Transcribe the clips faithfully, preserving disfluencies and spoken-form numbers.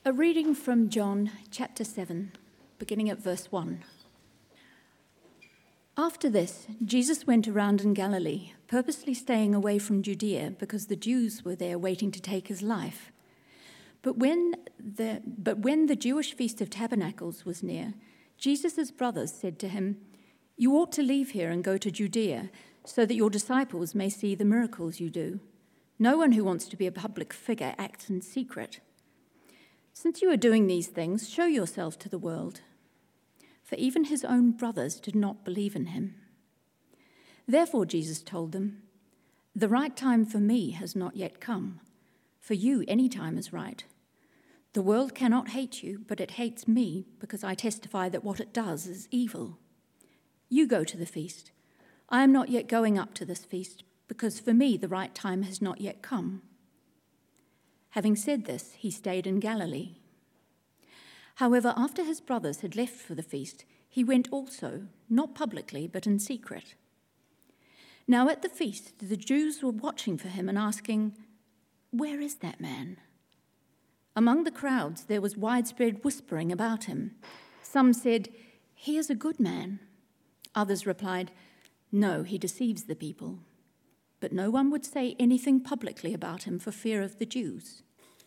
A reading from John chapter seven, beginning at verse one. After this, Jesus went around in Galilee, purposely staying away from Judea because the Jews were there waiting to take his life. But when the, but when the Jewish Feast of Tabernacles was near, Jesus' brothers said to him, "You ought to leave here and go to Judea, so that your disciples may see the miracles you do. No one who wants to be a public figure acts in secret. Since you are doing these things, show yourself to the world." For even his own brothers did not believe in him. Therefore Jesus told them, "The right time for me has not yet come. For you, any time is right. The world cannot hate you, but it hates me because I testify that what it does is evil. You go to the feast. I am not yet going up to this feast, because for me the right time has not yet come." Having said this, he stayed in Galilee. However, after his brothers had left for the feast, he went also, not publicly, but in secret. Now at the feast, the Jews were watching for him and asking, "Where is that man?" Among the crowds, there was widespread whispering about him. Some said, "He is a good man." Others replied, "No, he deceives the people." But no one would say anything publicly about him for fear of the Jews.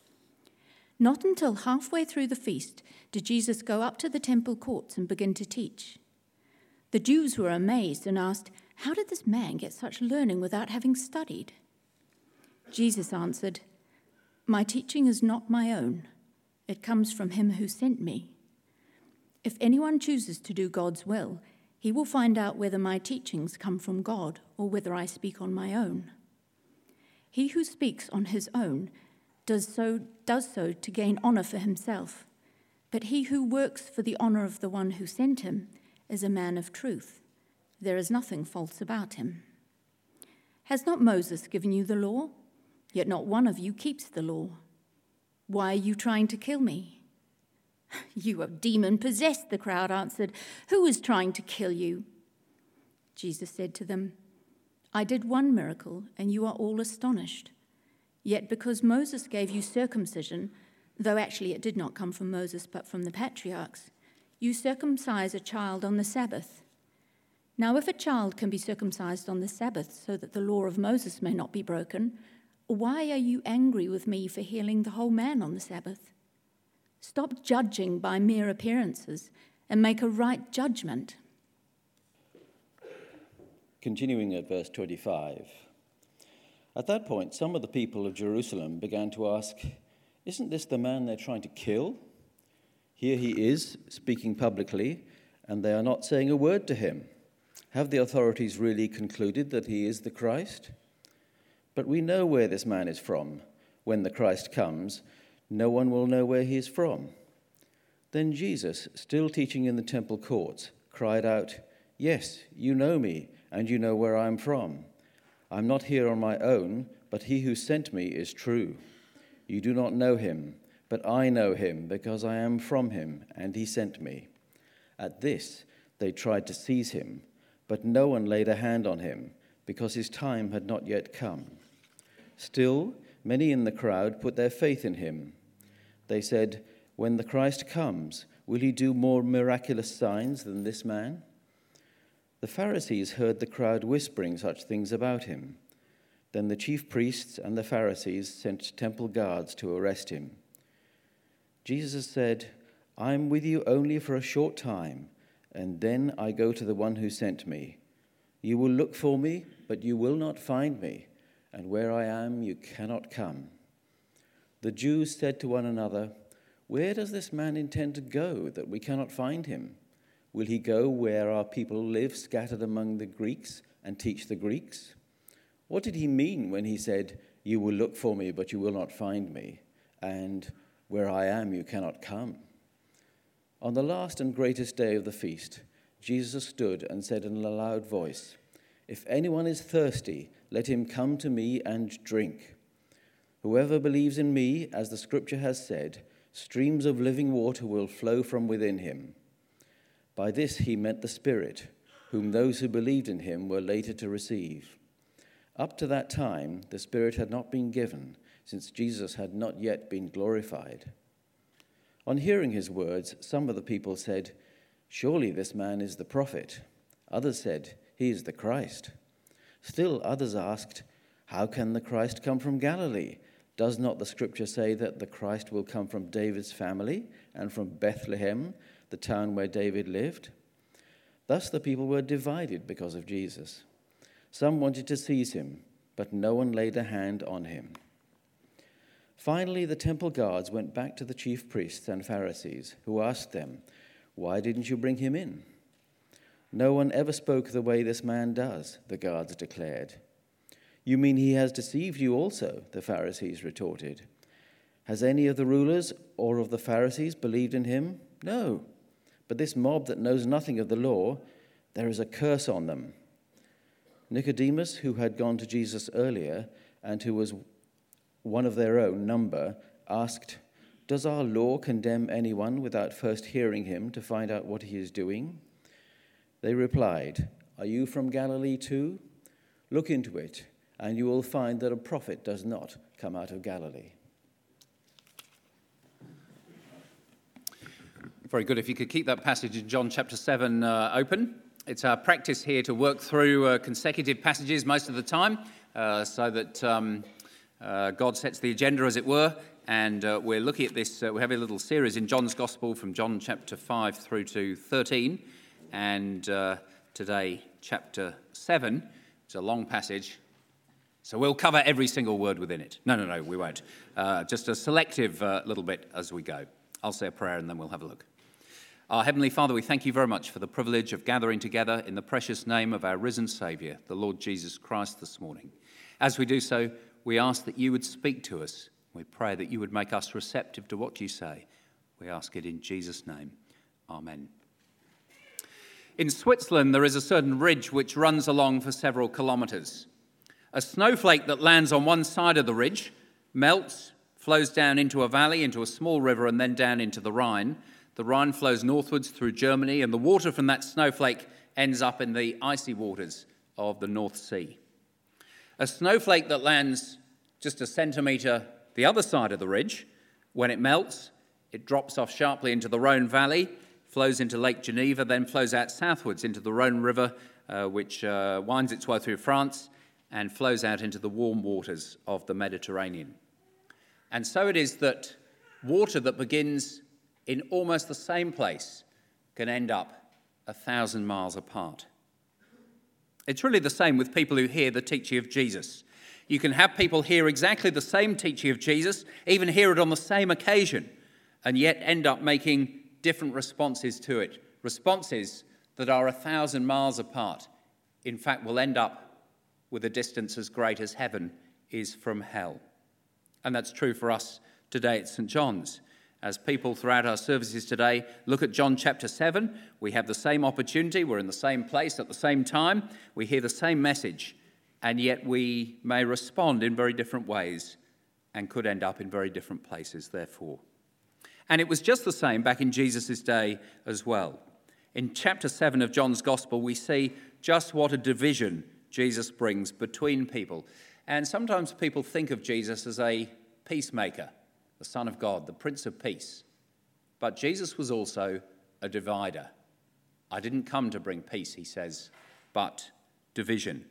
Not until halfway through the feast did Jesus go up to the temple courts and begin to teach. The Jews were amazed and asked, "How did this man get such learning without having studied?" Jesus answered, "My teaching is not my own. It comes from him who sent me. If anyone chooses to do God's will, he will find out whether my teachings come from God or whether I speak on my own. He who speaks on his own does so, does so to gain honor for himself, but he who works for the honor of the one who sent him is a man of truth. There is nothing false about him. Has not Moses given you the law? Yet not one of you keeps the law. Why are you trying to kill me?" "You are demon-possessed," the crowd answered. "Who is trying to kill you?" Jesus said to them, "I did one miracle, and you are all astonished. Yet because Moses gave you circumcision, though actually it did not come from Moses but from the patriarchs, you circumcise a child on the Sabbath. Now if a child can be circumcised on the Sabbath so that the law of Moses may not be broken, why are you angry with me for healing the whole man on the Sabbath? Stop judging by mere appearances and make a right judgment." Continuing at verse twenty-five. At that point, some of the people of Jerusalem began to ask, "Isn't this the man they're trying to kill? Here he is, speaking publicly, and they are not saying a word to him. Have the authorities really concluded that he is the Christ? But we know where this man is from. When the Christ comes, no one will know where he is from." Then Jesus, still teaching in the temple courts, cried out, "Yes, you know me, and you know where I am from. I'm not here on my own, but he who sent me is true. You do not know him, but I know him because I am from him, and he sent me." At this, they tried to seize him, but no one laid a hand on him because his time had not yet come. Still, many in the crowd put their faith in him. They said, "When the Christ comes, will he do more miraculous signs than this man?" The Pharisees heard the crowd whispering such things about him. Then the chief priests and the Pharisees sent temple guards to arrest him. Jesus said, "I am with you only for a short time, and then I go to the one who sent me. You will look for me, but you will not find me, and where I am you cannot come." The Jews said to one another, "Where does this man intend to go that we cannot find him? Will he go where our people live scattered among the Greeks and teach the Greeks? What did he mean when he said, 'You will look for me, but you will not find me,' and 'Where I am, you cannot come'?" On the last and greatest day of the feast, Jesus stood and said in a loud voice, "If anyone is thirsty, let him come to me and drink. Whoever believes in me, as the scripture has said, streams of living water will flow from within him." By this he meant the Spirit, whom those who believed in him were later to receive. Up to that time, the Spirit had not been given, since Jesus had not yet been glorified. On hearing his words, some of the people said, "Surely this man is the prophet." Others said, "He is the Christ." Still others asked, "How can the Christ come from Galilee? Does not the scripture say that the Christ will come from David's family and from Bethlehem, the town where David lived?" Thus the people were divided because of Jesus. Some wanted to seize him, but no one laid a hand on him. Finally, the temple guards went back to the chief priests and Pharisees, who asked them, "Why didn't you bring him in?" "No one ever spoke the way this man does," the guards declared. "You mean he has deceived you also?" the Pharisees retorted. "Has any of the rulers or of the Pharisees believed in him? No. But this mob that knows nothing of the law, there is a curse on them." Nicodemus, who had gone to Jesus earlier and who was one of their own number, asked, "Does our law condemn anyone without first hearing him to find out what he is doing?" They replied, "Are you from Galilee too? Look into it, and you will find that a prophet does not come out of Galilee." Very good. If you could keep that passage in John chapter seven uh, open. It's our practice here to work through uh, consecutive passages most of the time uh, so that um, uh, God sets the agenda, as it were. And uh, we're looking at this, uh, we have a little series in John's Gospel from John chapter five through to thirteen. And uh, today, chapter seven. It's a long passage, so we'll cover every single word within it. No, no, no, we won't. Uh, just a selective uh, little bit as we go. I'll say a prayer and then we'll have a look. Our Heavenly Father, we thank you very much for the privilege of gathering together in the precious name of our risen Saviour, the Lord Jesus Christ, this morning. As we do so, we ask that you would speak to us. We pray that you would make us receptive to what you say. We ask it in Jesus' name. Amen. In Switzerland, there is a certain ridge which runs along for several kilometres. A snowflake that lands on one side of the ridge melts, flows down into a valley, into a small river, and then down into the Rhine. The Rhine flows northwards through Germany, and the water from that snowflake ends up in the icy waters of the North Sea. A snowflake that lands just a centimetre the other side of the ridge, when it melts, it drops off sharply into the Rhone Valley, flows into Lake Geneva, then flows out southwards into the Rhone River, uh, which uh, winds its way through France and flows out into the warm waters of the Mediterranean. And so it is that water that begins in almost the same place can end up a thousand miles apart. It's really the same with people who hear the teaching of Jesus. You can have people hear exactly the same teaching of Jesus, even hear it on the same occasion, and yet end up making different responses to it. Responses that are a thousand miles apart, in fact, will end up with a distance as great as heaven is from hell. And that's true for us today at Saint John's. As people throughout our services today look at John chapter seven, we have the same opportunity. We're in the same place at the same time. We hear the same message, and yet we may respond in very different ways and could end up in very different places, therefore. And it was just the same back in Jesus' day as well. In chapter seven of John's Gospel, we see just what a division Jesus brings between people. And sometimes people think of Jesus as a peacemaker, the Son of God, the Prince of Peace. But Jesus was also a divider. I didn't come to bring peace, he says, but division.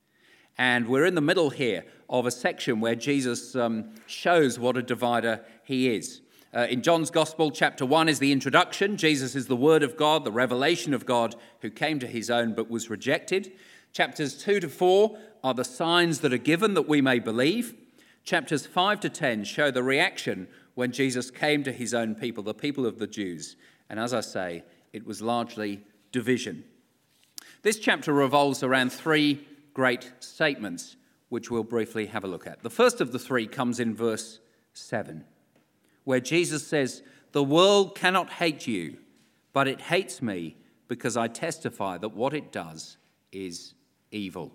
And we're in the middle here of a section where Jesus um, shows what a divider he is. Uh, in John's Gospel, chapter one is the introduction. Jesus is the Word of God, the revelation of God, who came to his own but was rejected. Chapters two to four are the signs that are given that we may believe. Chapters five to ten show the reaction when Jesus came to his own people, the people of the Jews. And as I say, it was largely division. This chapter revolves around three great statements, which we'll briefly have a look at. The first of the three comes in verse seven, where Jesus says, "The world cannot hate you, but it hates me because I testify that what it does is evil."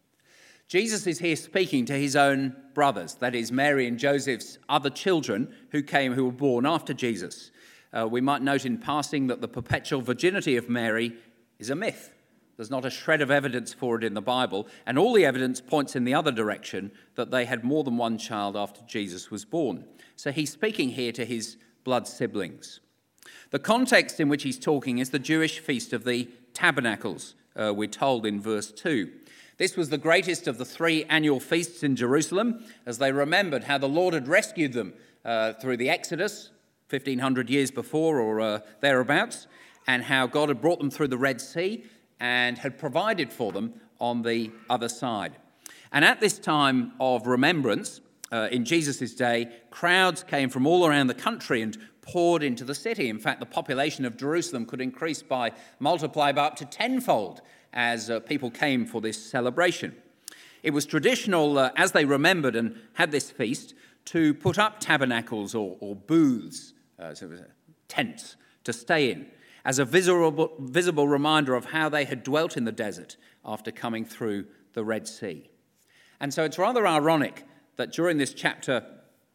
Jesus is here speaking to his own brothers, that is Mary and Joseph's other children who came, who were born after Jesus. Uh, we might note in passing that the perpetual virginity of Mary is a myth. There's not a shred of evidence for it in the Bible, and all the evidence points in the other direction, that they had more than one child after Jesus was born. So he's speaking here to his blood siblings. The context in which he's talking is the Jewish Feast of the Tabernacles, uh, we're told in verse two. This was the greatest of the three annual feasts in Jerusalem, as they remembered how the Lord had rescued them uh, through the Exodus, fifteen hundred years before or uh, thereabouts, and how God had brought them through the Red Sea and had provided for them on the other side. And at this time of remembrance, uh, in Jesus' day, crowds came from all around the country and poured into the city. In fact, the population of Jerusalem could increase by, multiply by up to tenfold as uh, people came for this celebration. It was traditional, uh, as they remembered and had this feast, to put up tabernacles or, or booths, uh, so tents, to stay in, as a visible, visible reminder of how they had dwelt in the desert after coming through the Red Sea. And so it's rather ironic that during this chapter,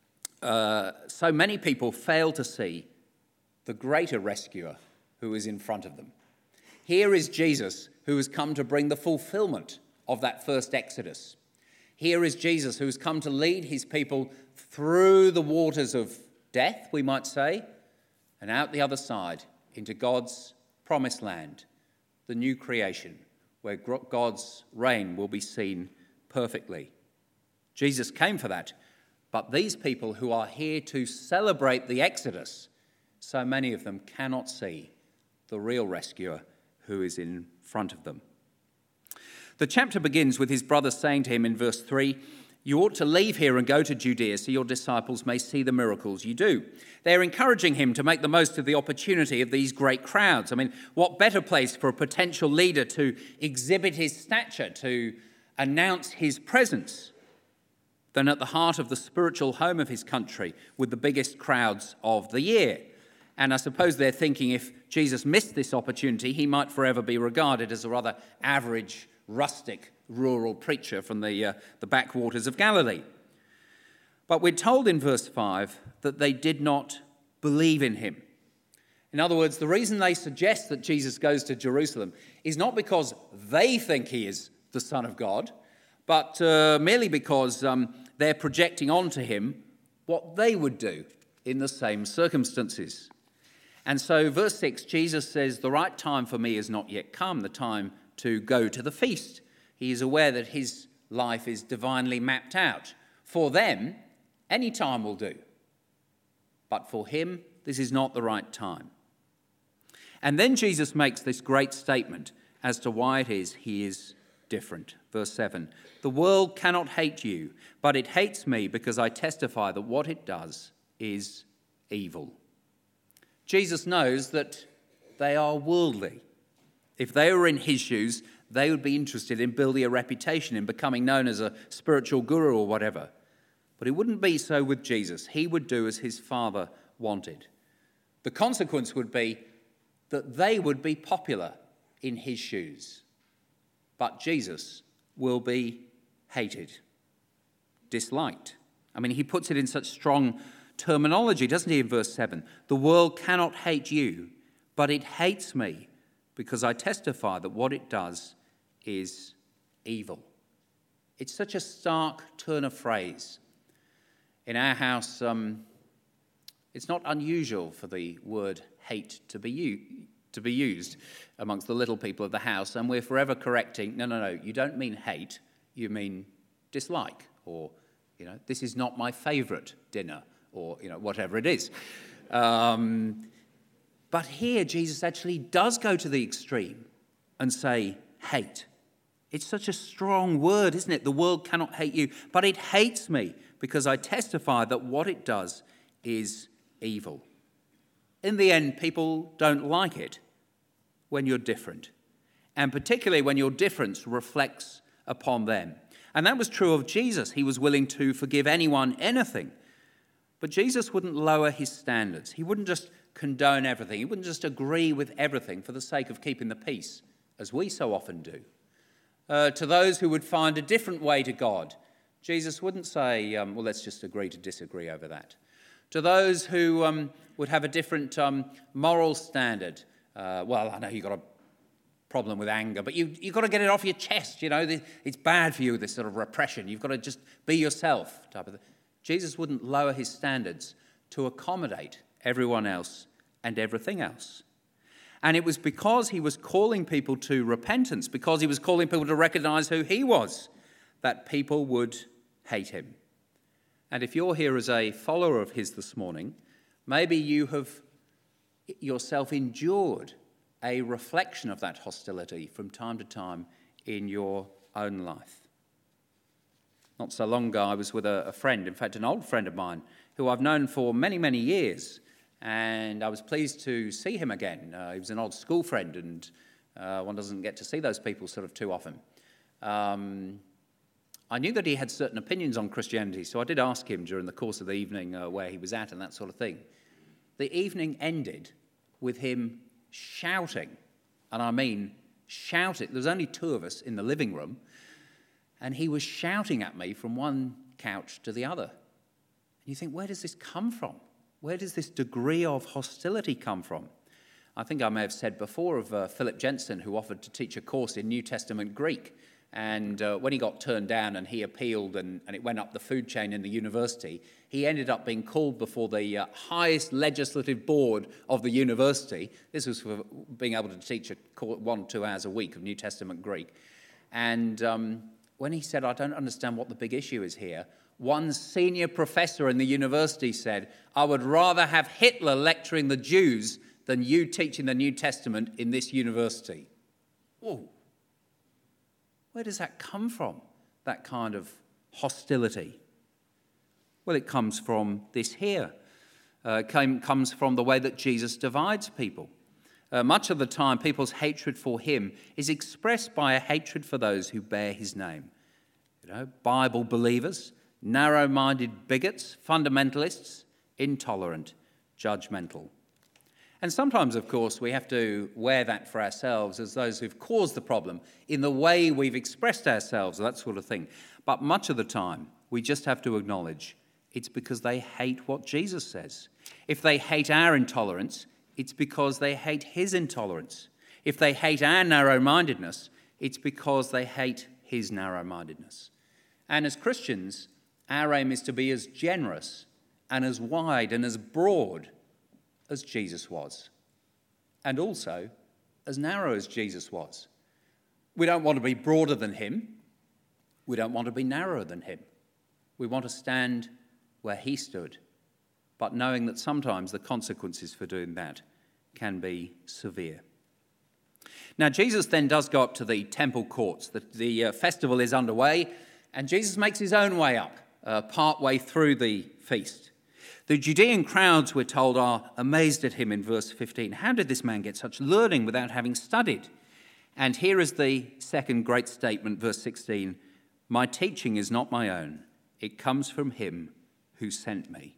uh, so many people fail to see the greater rescuer who is in front of them. Here is Jesus, who has come to bring the fulfillment of that first Exodus. Here is Jesus, who has come to lead his people through the waters of death, we might say, and out the other side into God's promised land, the new creation, where God's reign will be seen perfectly. Jesus came for that, but these people who are here to celebrate the Exodus, so many of them cannot see the real rescuer who is in front of them. The chapter begins with his brothers saying to him in verse three, "You ought to leave here and go to Judea so your disciples may see the miracles you do." They're encouraging him to make the most of the opportunity of these great crowds. I mean, what better place for a potential leader to exhibit his stature, to announce his presence, than at the heart of the spiritual home of his country with the biggest crowds of the year? And I suppose they're thinking if Jesus missed this opportunity, he might forever be regarded as a rather average, rustic, rural preacher from the, uh, the backwaters of Galilee. But we're told in verse five that they did not believe in him. In other words, the reason they suggest that Jesus goes to Jerusalem is not because they think he is the Son of God, but uh, merely because um, they're projecting onto him what they would do in the same circumstances. And so verse six, Jesus says, "The right time for me is not yet come, the time to go to the feast." He is aware that his life is divinely mapped out. For them, any time will do. But for him, this is not the right time. And then Jesus makes this great statement as to why it is he is different. Verse seven, "The world cannot hate you, but it hates me because I testify that what it does is evil." Jesus knows that they are worldly. If they were in his shoes, they would be interested in building a reputation, in becoming known as a spiritual guru or whatever. But it wouldn't be so with Jesus. He would do as his Father wanted. The consequence would be that they would be popular in his shoes. But Jesus will be hated, disliked. I mean, he puts it in such strong terminology, doesn't he, in verse seven? "The world cannot hate you, but it hates me because I testify that what it does is evil." It's such a stark turn of phrase. In our house, um, it's not unusual for the word hate to be used. to be used amongst the little people of the house, and we're forever correcting, no, no, no, you don't mean hate, you mean dislike, or, you know, this is not my favourite dinner, or, you know, whatever it is. Um, but here, Jesus actually does go to the extreme and say hate. It's such a strong word, isn't it? The world cannot hate you, but it hates me because I testify that what it does is evil. In the end, people don't like it when you're different, and particularly when your difference reflects upon them. And that was true of Jesus. He was willing to forgive anyone anything. But Jesus wouldn't lower his standards. He wouldn't just condone everything. He wouldn't just agree with everything for the sake of keeping the peace, as we so often do. Uh, to those who would find a different way to God, Jesus wouldn't say, um, well, let's just agree to disagree over that. To those who um, would have a different um, moral standard, uh, well, I know you've got a problem with anger, but you, you've got to get it off your chest, you know. It's bad for you, this sort of repression. You've got to just be yourself type of thing. Jesus wouldn't lower his standards to accommodate everyone else, and everything else. And it was because he was calling people to repentance, because he was calling people to recognize who he was, that people would hate him. And if you're here as a follower of his this morning, maybe you have yourself endured a reflection of that hostility from time to time in your own life. Not so long ago, I was with a, a friend, in fact, an old friend of mine, who I've known for many, many years, and I was pleased to see him again. Uh, he was an old school friend, and uh, one doesn't get to see those people sort of too often. Um, I knew that he had certain opinions on Christianity, so I did ask him during the course of the evening uh, where he was at and that sort of thing. The evening ended with him shouting, and I mean shouting. There was only two of us in the living room, and he was shouting at me from one couch to the other. And you think, where does this come from? Where does this degree of hostility come from? I think I may have said before of uh, Philip Jensen, who offered to teach a course in New Testament Greek. And uh, when he got turned down and he appealed and, and it went up the food chain in the university, he ended up being called before the uh, highest legislative board of the university. This was for being able to teach a course, one or two hours a week of New Testament Greek. And um, when he said, I don't understand what the big issue is here, one senior professor in the university said, I would rather have Hitler lecturing the Jews than you teaching the New Testament in this university. Whoa. Where does that come from, that kind of hostility? Well, it comes from this here. Uh, it came, comes from the way that Jesus divides people. Uh, much of the time, people's hatred for him is expressed by a hatred for those who bear his name. You know, Bible believers, narrow-minded bigots, fundamentalists, intolerant, judgmental. And sometimes, of course, we have to wear that for ourselves as those who've caused the problem in the way we've expressed ourselves, that sort of thing. But much of the time, we just have to acknowledge it's because they hate what Jesus says. If they hate our intolerance, it's because they hate his intolerance. If they hate our narrow-mindedness, it's because they hate his narrow-mindedness. And as Christians, our aim is to be as generous and as wide and as broad as Jesus was, and also as narrow as Jesus was. We don't want to be broader than him. We don't want to be narrower than him. We want to stand where he stood, but knowing that sometimes the consequences for doing that can be severe. Now, Jesus then does go up to the temple courts. The, the uh, festival is underway, and Jesus makes his own way up, uh, part way through the feast. The Judean crowds, we're told, are amazed at him in verse fifteen. How did this man get such learning without having studied? And here is the second great statement, verse sixteen. My teaching is not my own. It comes from him who sent me.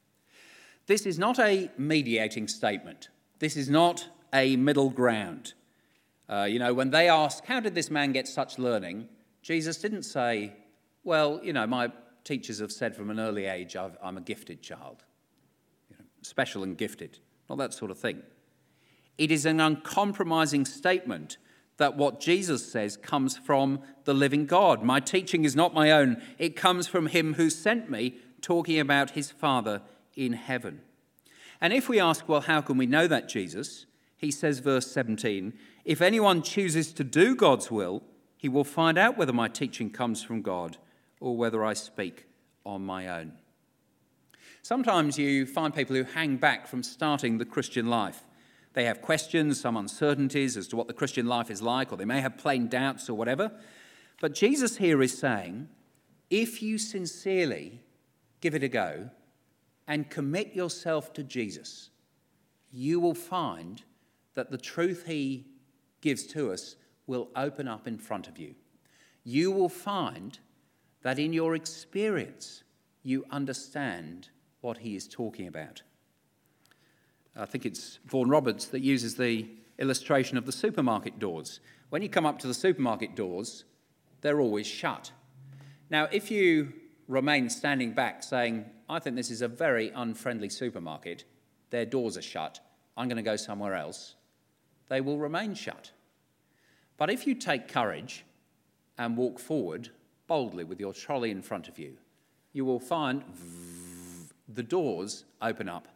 This is not a mediating statement. This is not a middle ground. Uh, you know, when they ask, how did this man get such learning? Jesus didn't say, well, you know, my teachers have said from an early age, I've, I'm a gifted child, you know, special and gifted, not that sort of thing. It is an uncompromising statement that what Jesus says comes from the living God. My teaching is not my own. It comes from him who sent me, talking about his Father in heaven. And if we ask, well, how can we know that, Jesus? He says, verse seventeen, if anyone chooses to do God's will, he will find out whether my teaching comes from God or whether I speak on my own. Sometimes you find people who hang back from starting the Christian life. They have questions, some uncertainties as to what the Christian life is like, or they may have plain doubts or whatever. But Jesus here is saying, if you sincerely give it a go and commit yourself to Jesus, you will find that the truth he gives to us will open up in front of you. You will find that in your experience, you understand what he is talking about. I think it's Vaughan Roberts that uses the illustration of the supermarket doors. When you come up to the supermarket doors, they're always shut. Now, if you remain standing back saying, I think this is a very unfriendly supermarket, their doors are shut, I'm going to go somewhere else, they will remain shut. But if you take courage and walk forward boldly with your trolley in front of you, you will find the doors open up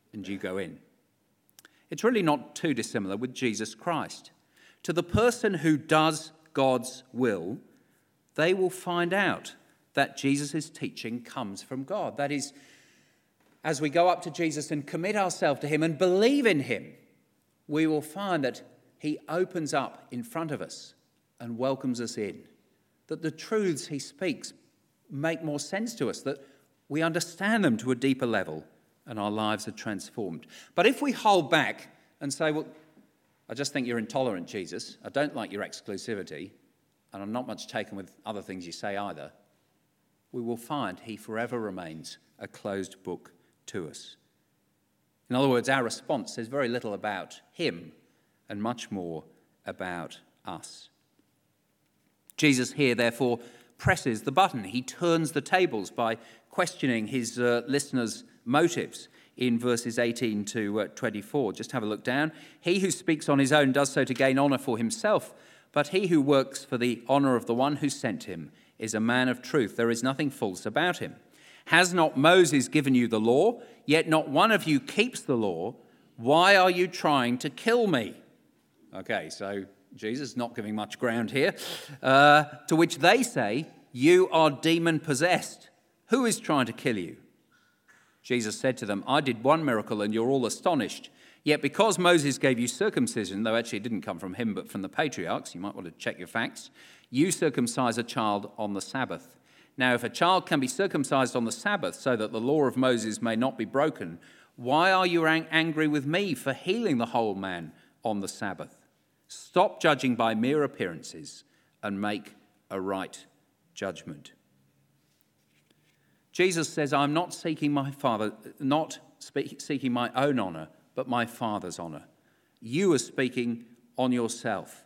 and you go in. It's really not too dissimilar with Jesus Christ. To the person who does God's will, they will find out that Jesus' teaching comes from God. That is, as we go up to Jesus and commit ourselves to him and believe in him, we will find that he opens up in front of us and welcomes us in. That the truths he speaks make more sense to us, that we understand them to a deeper level and our lives are transformed. But if we hold back and say, well, I just think you're intolerant, Jesus, I don't like your exclusivity, and I'm not much taken with other things you say either, we will find he forever remains a closed book to us. In other words, our response says very little about him and much more about us. Jesus here, therefore, presses the button. He turns the tables by questioning his uh, listeners' motives in verses eighteen to twenty-four. Just have a look down. He who speaks on his own does so to gain honour for himself, but he who works for the honour of the one who sent him is a man of truth. There is nothing false about him. Has not Moses given you the law? Yet not one of you keeps the law. Why are you trying to kill me? Okay, so Jesus not giving much ground here. Uh, to which they say, you are demon-possessed. Who is trying to kill you? Jesus said to them, I did one miracle and you're all astonished. Yet because Moses gave you circumcision, though actually it didn't come from him but from the patriarchs, you might want to check your facts, you circumcise a child on the Sabbath. Now if a child can be circumcised on the Sabbath so that the law of Moses may not be broken, why are you ang- angry with me for healing the whole man on the Sabbath? Stop judging by mere appearances and make a right judgment. Jesus says, I'm not seeking my Father, not speak, seeking my own honour, but my Father's honour. You are speaking on yourself.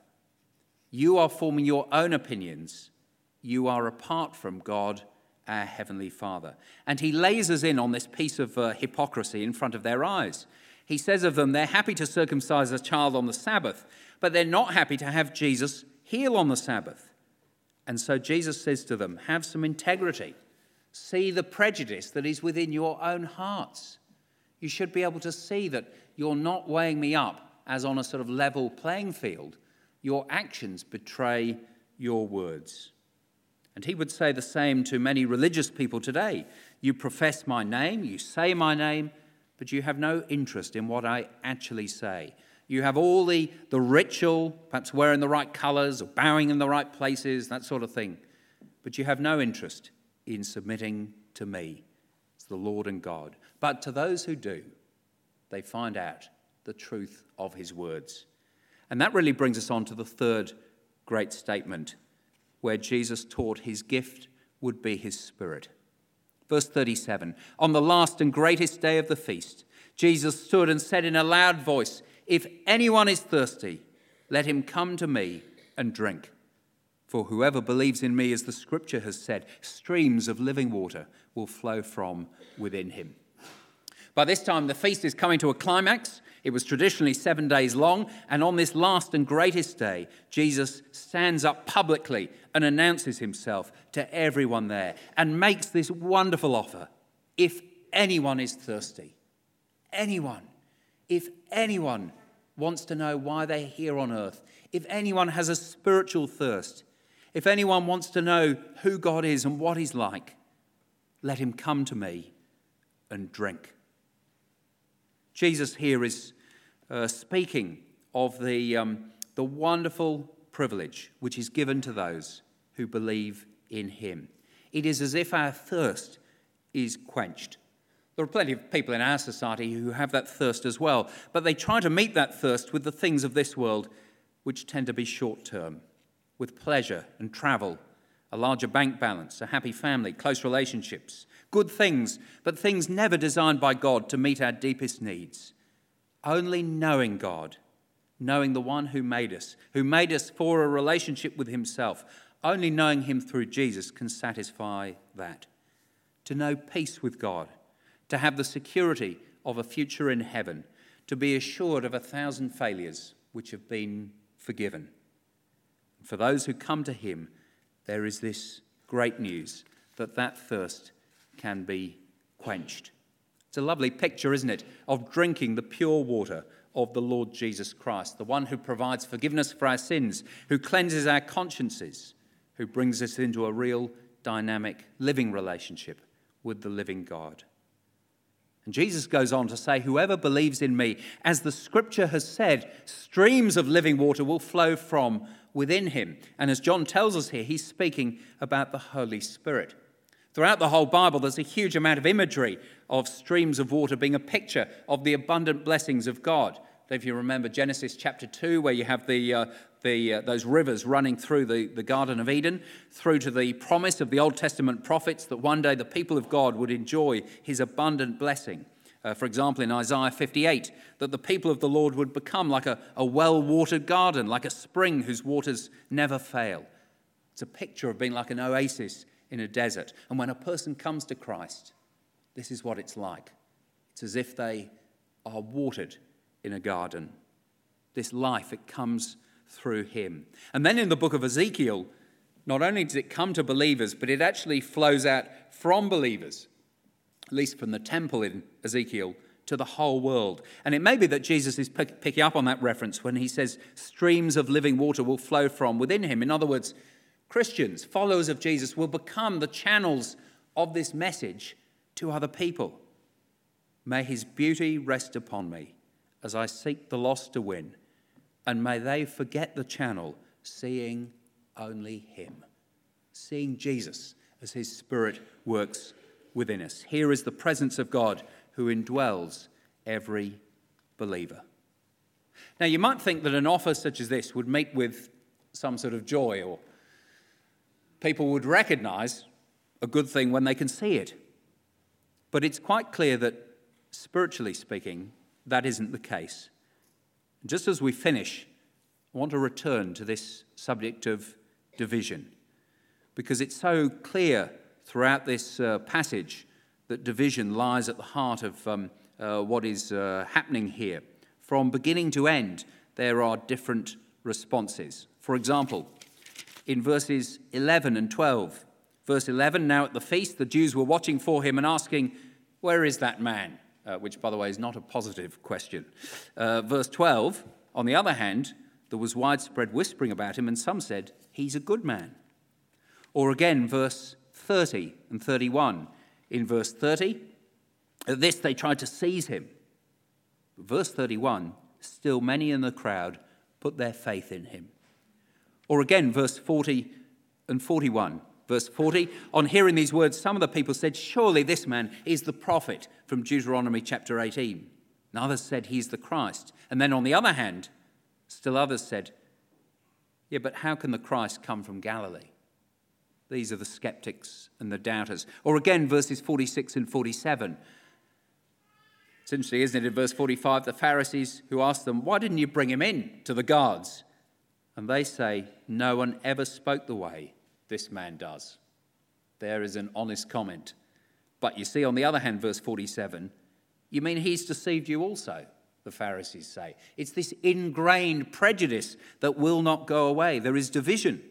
You are forming your own opinions. You are apart from God, our Heavenly Father. And he lays us in on this piece of uh, hypocrisy in front of their eyes. He says of them, they're happy to circumcise a child on the Sabbath, but they're not happy to have Jesus heal on the Sabbath. And so Jesus says to them, have some integrity. See the prejudice that is within your own hearts. You should be able to see that you're not weighing me up as on a sort of level playing field. Your actions betray your words. And he would say the same to many religious people today. You profess my name, you say my name, but you have no interest in what I actually say. You have all the, the ritual, perhaps wearing the right colours or bowing in the right places, that sort of thing. But you have no interest in submitting to me as the Lord and God. But to those who do, they find out the truth of his words. And that really brings us on to the third great statement, where Jesus taught his gift would be his Spirit. Verse thirty-seven, on the last and greatest day of the feast, Jesus stood and said in a loud voice, if anyone is thirsty, let him come to me and drink. For whoever believes in me, as the scripture has said, streams of living water will flow from within him. By this time, the feast is coming to a climax. It was traditionally seven days long, and on this last and greatest day, Jesus stands up publicly and announces himself to everyone there and makes this wonderful offer. If anyone is thirsty, anyone, if anyone wants to know why they're here on earth, if anyone has a spiritual thirst, if anyone wants to know who God is and what he's like, let him come to me and drink. Jesus here is uh, speaking of the, um, the wonderful privilege which is given to those who believe in him. It is as if our thirst is quenched. There are plenty of people in our society who have that thirst as well, but they try to meet that thirst with the things of this world which tend to be short-term, with pleasure and travel, a larger bank balance, a happy family, close relationships, good things, but things never designed by God to meet our deepest needs. Only knowing God, knowing the one who made us, who made us for a relationship with himself, only knowing him through Jesus can satisfy that. To know peace with God, to have the security of a future in heaven, to be assured of a thousand failures which have been forgiven. For those who come to him, there is this great news that that thirst can be quenched. It's a lovely picture, isn't it, of drinking the pure water of the Lord Jesus Christ, the one who provides forgiveness for our sins, who cleanses our consciences, who brings us into a real, dynamic, living relationship with the living God. And Jesus goes on to say, whoever believes in me, as the scripture has said, streams of living water will flow from within him. And as John tells us here, he's speaking about the Holy Spirit. Throughout the whole Bible, there's a huge amount of imagery of streams of water being a picture of the abundant blessings of God. If you remember Genesis chapter two, where you have the uh, the uh, those rivers running through the, the Garden of Eden, through to the promise of the Old Testament prophets that one day the people of God would enjoy his abundant blessing. Uh, for example, in Isaiah fifty-eight, that the people of the Lord would become like a, a well-watered garden, like a spring whose waters never fail. It's a picture of being like an oasis in a desert. And when a person comes to Christ, this is what it's like. It's as if they are watered in a garden. This life, it comes through him. And then in the book of Ezekiel, not only does it come to believers, but it actually flows out from believers, at least from the temple in Ezekiel, to the whole world. And it may be that Jesus is pick, picking up on that reference when he says streams of living water will flow from within him. In other words, Christians, followers of Jesus, will become the channels of this message to other people. May his beauty rest upon me as I seek the lost to win, and may they forget the channel, seeing only him, seeing Jesus as his Spirit works within us. Here is the presence of God who indwells every believer. Now, you might think that an offer such as this would meet with some sort of joy, or people would recognize a good thing when they can see it. But it's quite clear that, spiritually speaking, that isn't the case. Just as we finish, I want to return to this subject of division, because it's so clear throughout this uh, passage that division lies at the heart of um, uh, what is uh, happening here. From beginning to end, there are different responses. For example, in verses eleven and twelve, verse eleven, now at the feast, the Jews were watching for him and asking, where is that man? Uh, which, by the way, is not a positive question. Uh, verse twelve, on the other hand, there was widespread whispering about him, and some said, he's a good man. Or again, verse thirty and thirty-one. In verse thirty, at this they tried to seize him. Verse thirty-one, still many in the crowd put their faith in him. Or again, verse forty and forty-one. Verse forty, on hearing these words, some of the people said, surely this man is the prophet from Deuteronomy chapter eighteen. And others said, he's the Christ. And then on the other hand, still others said, yeah, but how can the Christ come from Galilee? These are the skeptics and the doubters. Or again, verses forty-six and forty-seven. It's interesting, isn't it? In verse forty-five, the Pharisees who asked them, why didn't you bring him in to the guards? And they say, no one ever spoke the way this man does. There is an honest comment. But you see, on the other hand, verse forty-seven, you mean he's deceived you also, the Pharisees say. It's this ingrained prejudice that will not go away. There is division.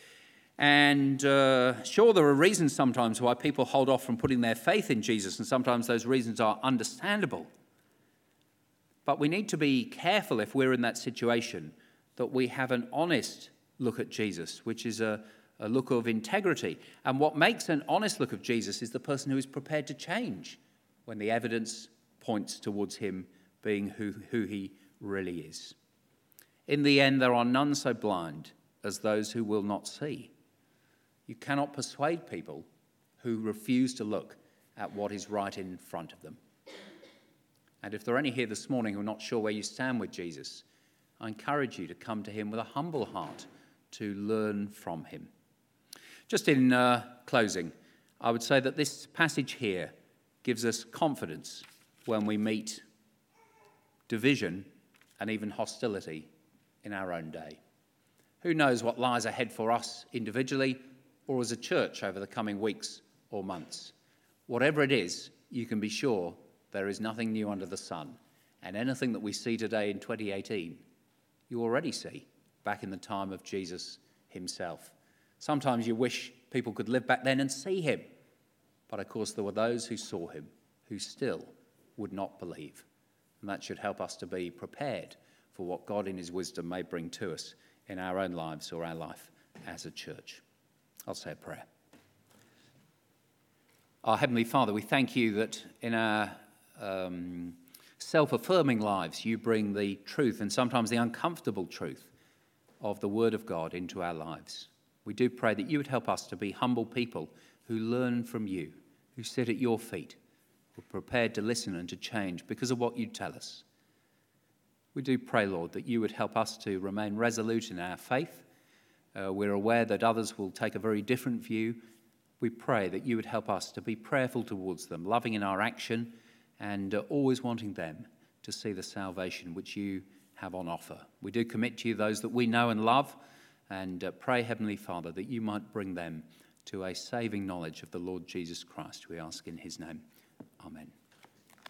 And uh, sure, there are reasons sometimes why people hold off from putting their faith in Jesus, and sometimes those reasons are understandable. But we need to be careful if we're in that situation that we have an honest look at Jesus, which is a, a look of integrity. And what makes an honest look of Jesus is the person who is prepared to change when the evidence points towards him being who, who he really is. In the end, there are none so blind as those who will not see. You cannot persuade people who refuse to look at what is right in front of them. And if there are any here this morning who are not sure where you stand with Jesus, I encourage you to come to him with a humble heart to learn from him. Just in uh, closing, I would say that this passage here gives us confidence when we meet division and even hostility in our own day. Who knows what lies ahead for us individually or as a church over the coming weeks or months. Whatever it is, you can be sure there is nothing new under the sun. And anything that we see today in twenty eighteen, you already see back in the time of Jesus himself. Sometimes you wish people could live back then and see him. But of course, there were those who saw him, who still would not believe. And that should help us to be prepared for what God in his wisdom may bring to us in our own lives or our life as a church. I'll say a prayer. Our Heavenly Father, we thank you that in our um, self-affirming lives you bring the truth, and sometimes the uncomfortable truth, of the Word of God into our lives. We do pray that you would help us to be humble people who learn from you, who sit at your feet, who are prepared to listen and to change because of what you tell us. We do pray, Lord, that you would help us to remain resolute in our faith. Uh, we're aware that others will take a very different view. We pray that you would help us to be prayerful towards them, loving in our action, and uh, always wanting them to see the salvation which you have on offer. We do commit to you those that we know and love, and uh, pray, Heavenly Father, that you might bring them to a saving knowledge of the Lord Jesus Christ. We ask in his name. Amen.